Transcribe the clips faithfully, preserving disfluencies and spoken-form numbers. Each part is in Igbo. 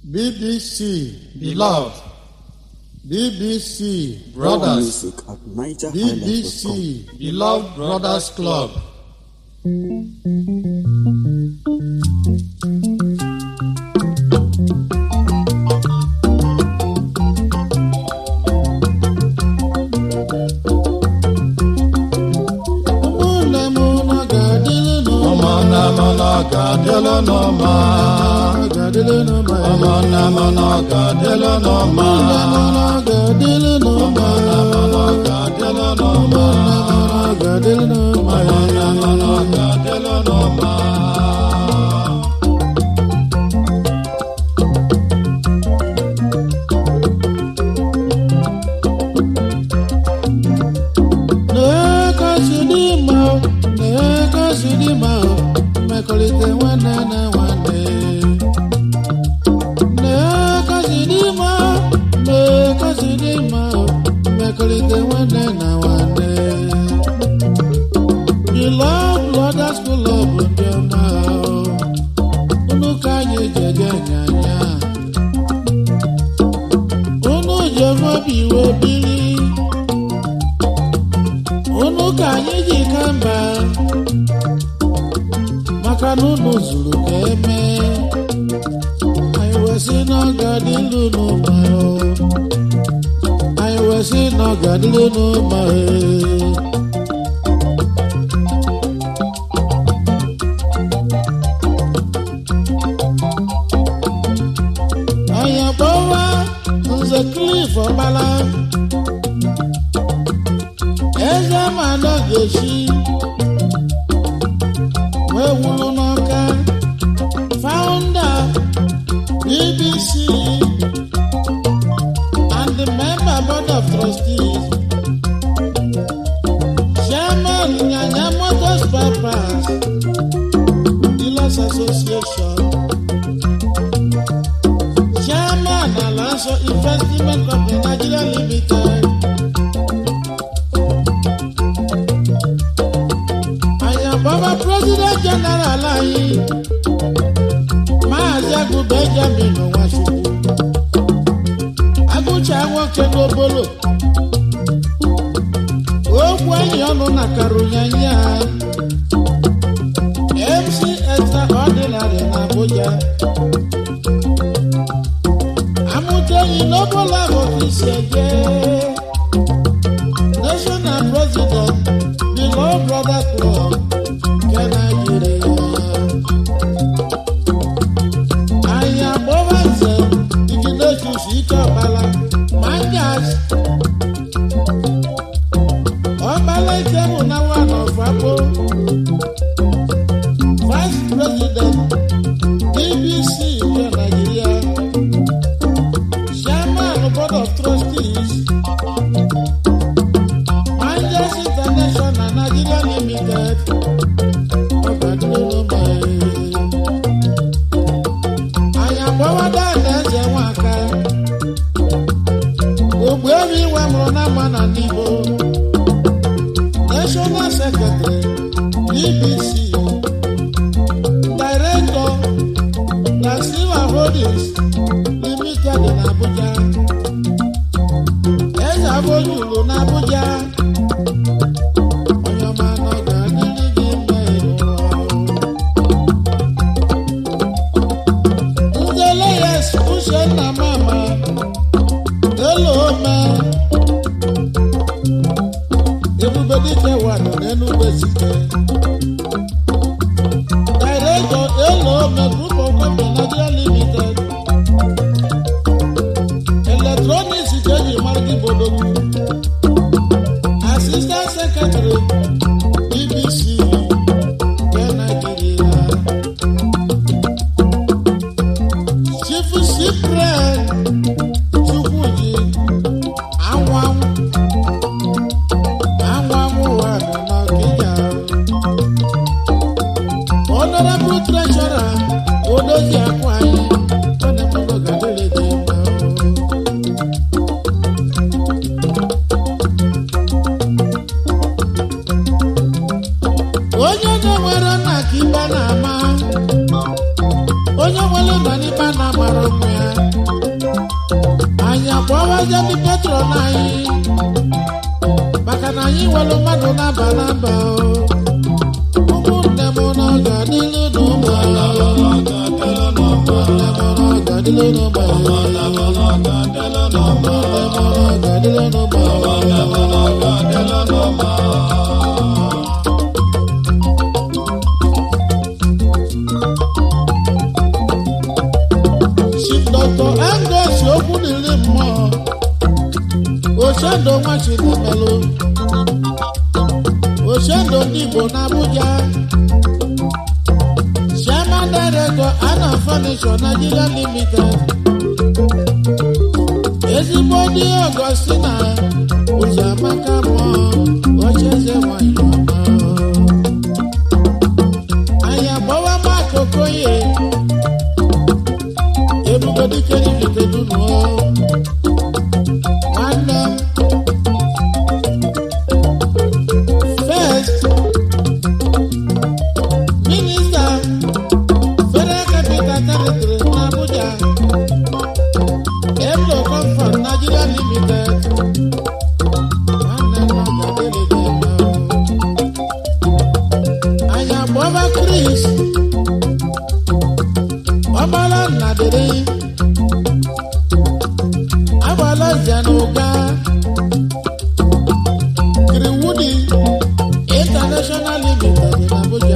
B B C Beloved, B B C Brothers, B B C Beloved Brothers Club. Gadelo no ma, gadelo no ma, amana mana gadelo no ma, amana gadelo no ma, amana gadelo no ma, amana gadelo no ma, amana gadelo no ma. Ne kasidima, ne kasidima. Mekolite wana na wane ne kasidima me kasidima mekolite wana na wane Beloved Brothers Club ndema unu kanye jeje nyanya unu jema biwe bili unu kanye jikamba Kanunu zuru keme I was in a gadilu no mayo I was in a gadilu no mayo I am over to the cliff of Bala Eza manogeshi Wulunoka, founder, B B C, and the member board of trustees, Chairman Nyanya Motors Purpose, Dealers Association, Chairman Alonso Investment Company Nigeria Limited. Baba President General ayi Maazi Agu Benjamin Nwachukwu Agụcha nwoke n'obolo okwu enyi ọnụ na karunyanya M C Extraordinary na Abuja amụta enyi n'obolo ahụ isi eje National President Beloved Brothers Club Vice President B B C Nigeria Chairman Board of Trustees Managers International Nigeria Limited Ayambawa dada jewaka Ogbevi wemrona mana nibo National Secretary B B C Director La Silva Holdings Limited in Abuja Eza Bojulu na Abuja Oyomano Gadili Gimbe Ndele yes Ushe na mama Hello man Everybody can one and Ubesite. Director, hello, my group of company, Nigeria Limited. Electronics is a market bodogu. Assistant Secretary, B B C, Nigeria. Chief Secret, Chukwuji, Awam. Honorable Treasurer, Odozi Akwai, Onemogo Gadele Demba. Onye nwere na kiba na ama, onye nwere na nipa na mara onwe ya. akpọwazie ndị petron anyị maka na anyị nwere mmadụ na-aba n'aba ụmụnne m na ọ ga-adịlụ n'ụmụ Doctor Angus okwu n'ili mmụọ Oshendo Nwachidemelu Oshendo ndị Igbo n'Abuja Chairman Director Anna Furniture Nigeria Limited ezigbo ndị Augustina Ụzọamaka mmụọ Ocheze nwanyị ọma anyị agbawa Mark Okoye Everybody can you get to know one first Minister Federal Capital Territory Abuja Eblo Comfort Nigeria Limited I am Baba Chris Obala Nadere Abala Januga Kriwudi International Limited in Abuja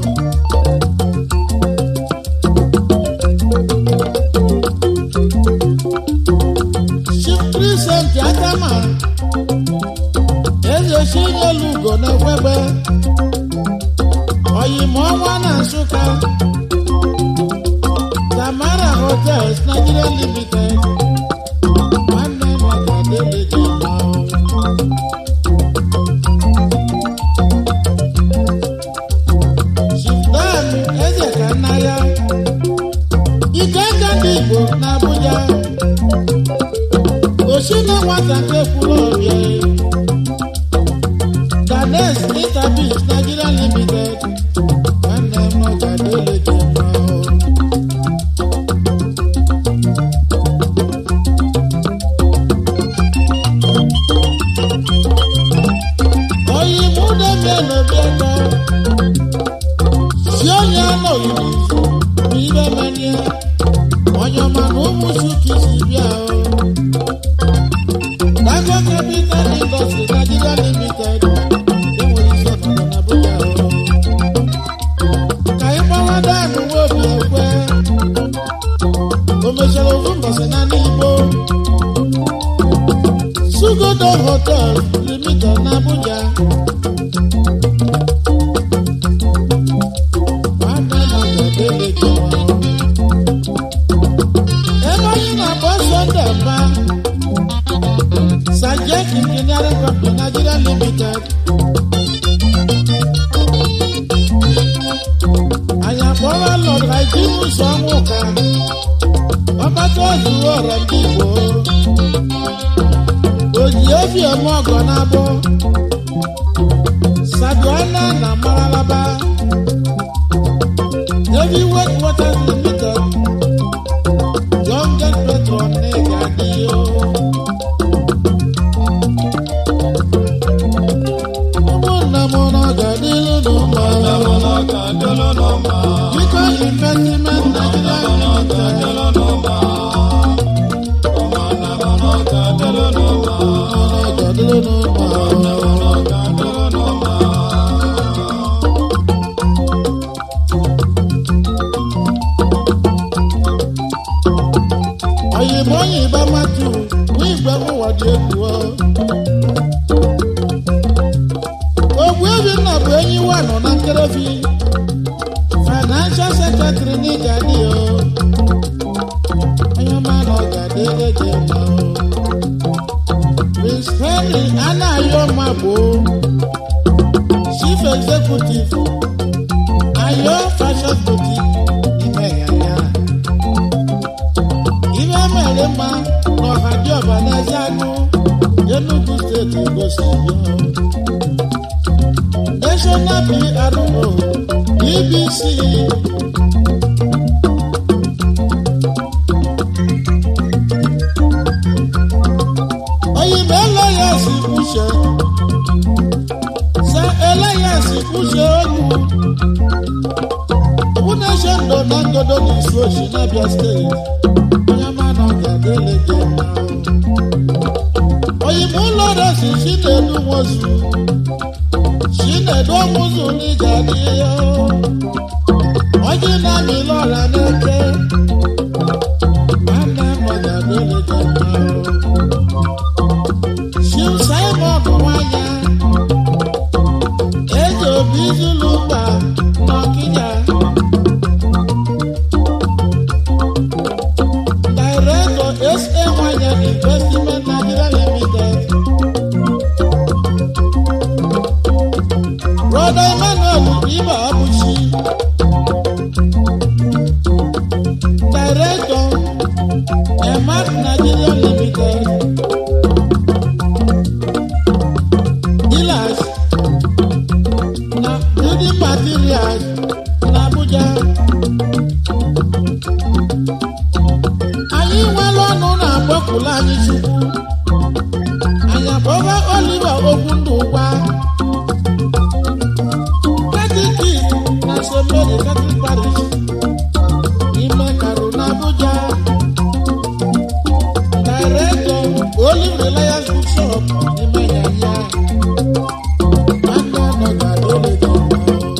Chief Christian Jatama Eze Shinye Lugo na Webe Oyimo Wana Suka Tamara Hotels Nigeria Limited one name like a daily now. Shifdan Ezekanaya Ikeka Igbo n'Abuja Oshina Nwata Kekwulobia Ganes Interbeat Nigeria Limited one name like a daily now. Sugodo Hotel Limited n'Abuja Ebonyi na Bosonde Mba Sajek Engineering Company Nigeria Limited Anyakpọrọ Lord Hajimu Sọnwụka Ọkpata ozuwo ọrọ ndị Igbo Oji obi ọmọ ọgọ n'abọ Saduana na Maralaba Heavyweight Waters Limited Youngest Petron Nega Dio Muna Muna Gadilu Numa Biko Investment Nigeria Limited Oyinboyin Bamatu ní ìgbẹ́múwàdí èkó Ogbu ebi nna bụ enyi wa nọ na nkerefi Financial Secretary ní Gani o Onye ọma na ọ ga-adịrị gị mma Prince Henry Anayo Mabo Chief Executive Ayo Fashion Boutique Ime Yaya Ime Melema n'Ọhadi Ọbanazianu Enugu State Igosi National P R O B B C Isuochi n'Abia steeti onye ma na ọ ga-adịle gị mma oyibo ụlọ resi Chinedu Nwosu Chinedu ọmụzụ n'ịga dị ya ọjị na-amị lọra n'eke nwanne m ọ ga-adịle gị mma Chief Simon Nwanya Eze Obi Zulumba n'Ọkịja Director S A Nwanya Investment Nigeria Limited Brother Emmanuel Iba Abuchi Director Emat Nigeria Limited Dealers na building materials na Abuja anyị nwere ọnụ na-akpọkụla anyị Chukwu anyị akpọba Oliver Okwundụgwa Catholic na Saint Mary Catholic Parish n'ime Karu na Abuja Director Olive Reliance Bookshop n'ime Yanya aka nọ ga-adịle gị mma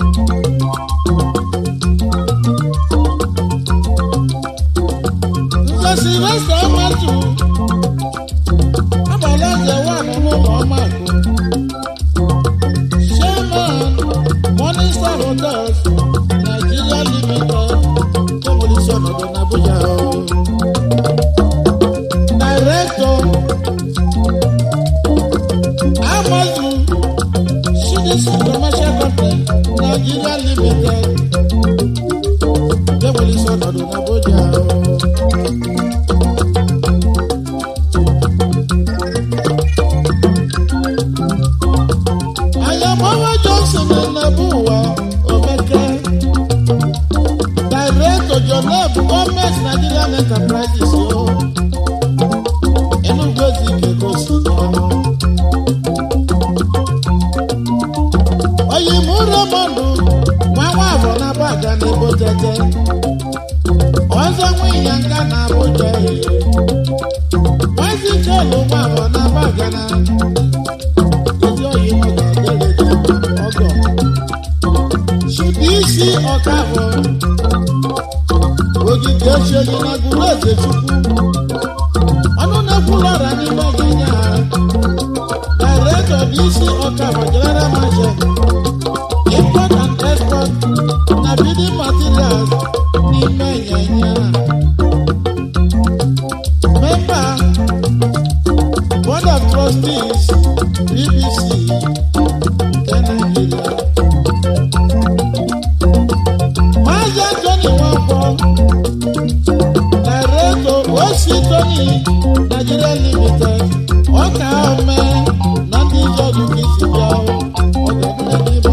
Sylvester Amatu Abalaze One n'ụlọ ọmakụ Chairman Morning Star Hotels Nigeria Limited Kemolisi ọnọdụ n'Abuja Director Amatu Shidisi Commercial Company Nigeria Limited Kemolisi ọnọdụ n'Abuja Ayamawa Johnson Nabuwa Omeke Director Jonab Gomez Nigerian Enterprises yo Enugu Ezike Kosi Oyimu Ramondu Nwawa Afọ na Abaga na Ebotete Ọzọ Nwiyanga na Abuja Wazi Chelu Nwa Afọ na Abaga na Isi Ọkafọ ogige echedi na gụrụ eze Chukwu ọnụ na-ekwulọra n'ime ọganya ha Director Isi Ọkafọ General Marshal Import and Export na Building Materials n'ime Yanya Member Board of Trustees B B C nke Nigeria Director Osi Tony Nigeria Limited ọka ome na ndị jọdụ isi bịa ọga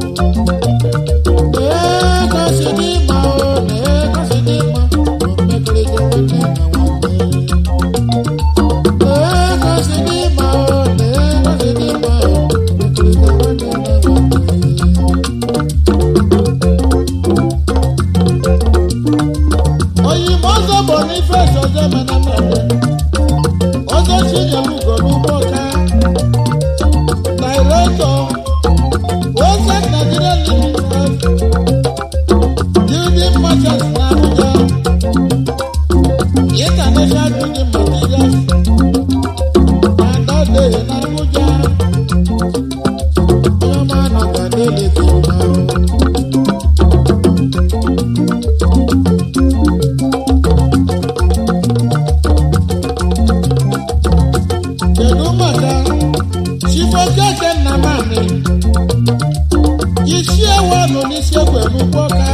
na-egosi n'ịma o na-egosi n'ịma omekọrịta nwanne na nwanne na-egosi n'ịma o na-egosi n'ịma omekọrịta nwanne na nwanne Oyibo ọzọ Boniface ọzọ Menamede ọzọ Chinyelugo n'Ugboka Director Ose Nigeria Limited Building Merchants na Abuja International Building Materials na Dode na Abuja onye ma nọ ga-adịle gị mma Chifokeke Nnamani isi ewu ọnụ n'isi egbe n'Ugboka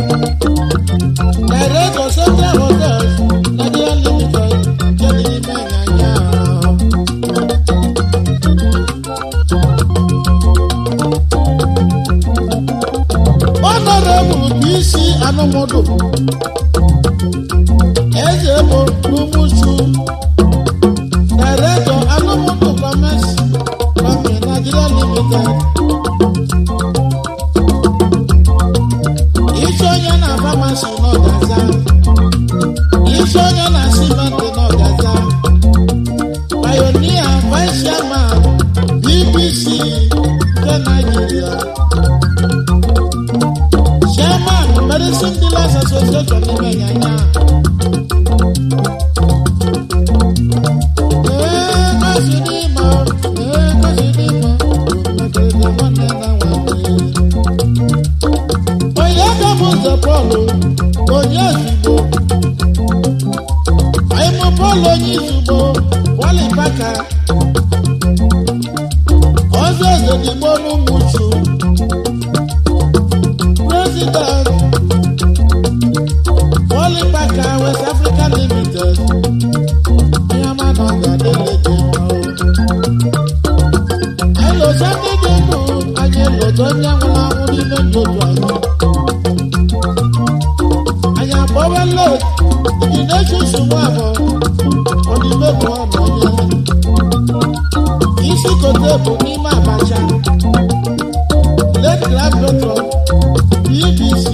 Director Central Hotels Nigeria Limited nke dị n'ime Yanya Honorable B C Anụmụdụ Eze bụ n'Umuchu Director Anụmụdụ Commerce Company Nigeria Limited isi onye na pharmacy n'Ọgaza West Africa Limited. Yama no gadele demo. Hello Sunday demo. Ayelo donya wala wuli no jojo. Aya power load. The nation suwabo. Oni mebo ono yele. Isi kote bu ni ma bacha. Let grab control. B B C.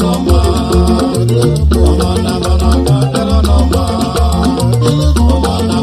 Mama,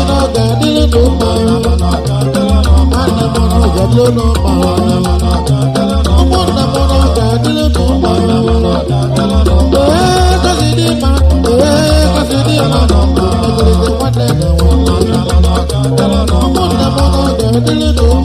Thank you.